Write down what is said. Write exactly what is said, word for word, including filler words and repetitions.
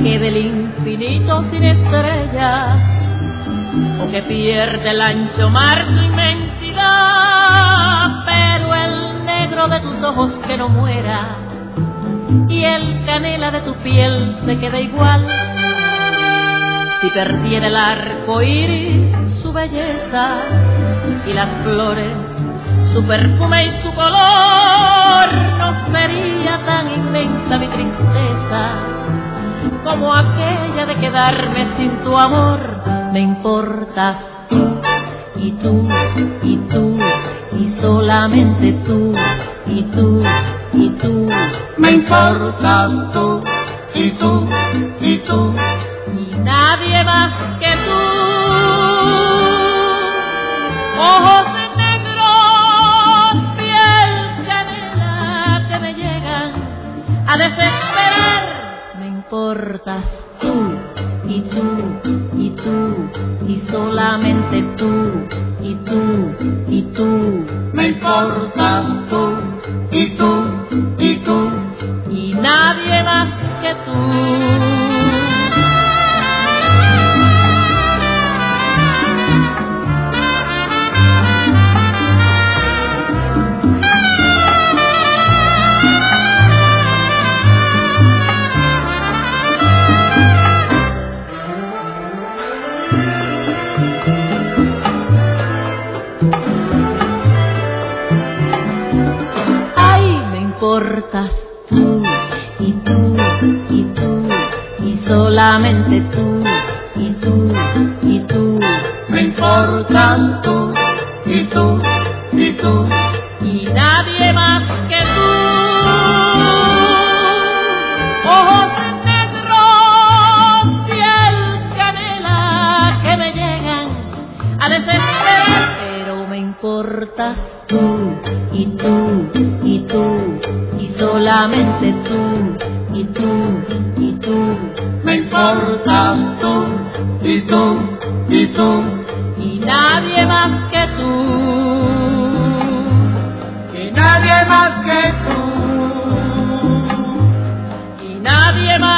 que del infinito sin estrellas, o que pierde el ancho mar su inmensidad, pero el negro de tus ojos que no muera, y el canela de tu piel se queda igual. Si perdiera el arco iris su belleza, y las flores su perfume y su color, no sería tan inmensa mi tristeza como aquella de quedarme sin tu amor. Me importas tú, y tú, y tú, y solamente tú, y tú, y tú. Me importas tú, y tú, y tú, y nadie más que tú. Ojos negros, piel canela que me llegan a desesperar. Me importas tú, y tú, y tú, y solamente tú, y tú, y tú. me importas tú, y tú, y tú, y nadie más que tú. Importas tú, y tú, y tú, y solamente tú, y tú, y tú. me importas tú, y tú, y tú, y nadie más que tú. Ojos negros, piel canela que me llegan a desesperar, pero me importas tú, y tú, y tú, y solamente tú, y tú, y tú. me importas tú, y tú, y tú, y nadie más que tú. y nadie más que tú, y nadie más